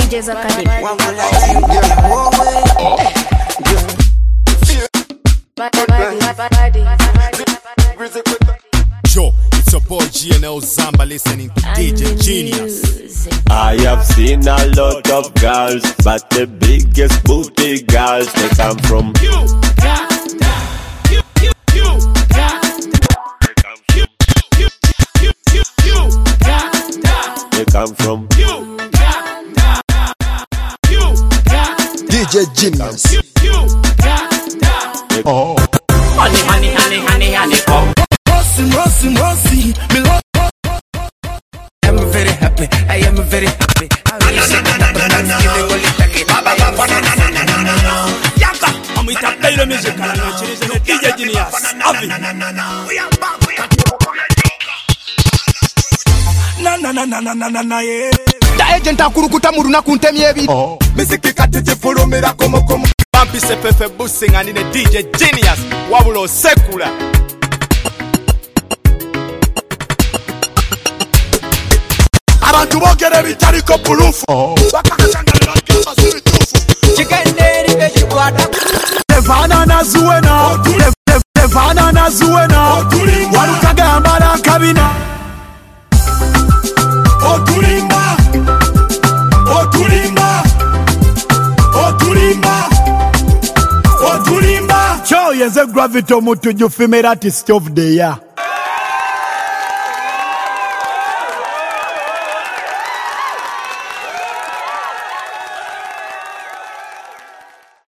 DJ's Academy. Joe, it's your boy GNL Zamba listening to DJ Genius. I have seen a lot of girls, but the biggest booty girls, they come from Uganda. They come from DJ Genius. Oh. Honey, come. Mercy, me love. I am very happy. I'm with a play the music and I'm DJ Genius. Na, yeah. The agent akurukuta muruna kuntemi ebi. Miziki katije fulumira komo. Bumpy Sepefe Busing and in the DJ Genius. Wabulo Sekula. Abantu bogere bitariko bulufu. Bakakachangalira kisa siritufu. Chikenderi beji kwata. Devana na zuena. Devana na zuena. Walukaga amara kabina. Otulimba. Cho yenze gravity omutu jufimera artist of the year.